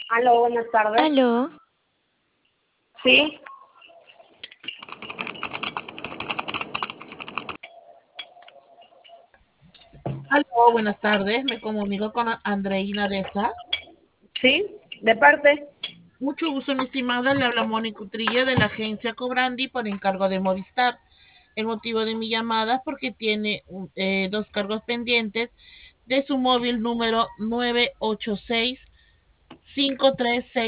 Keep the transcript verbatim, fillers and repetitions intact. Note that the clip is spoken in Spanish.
Aló, buenas tardes. Aló, Sí, Aló, buenas tardes. Me comunico con A- Andreina Deza. sí, de parte. Mucho gusto, mi estimada. Le habla Mónica Utrilla de la agencia Cobrandi por encargo de Movistar. El motivo de mi llamada es porque tiene un- eh, dos cargos pendientes de su móvil número nueve ocho seis cinco tres seis.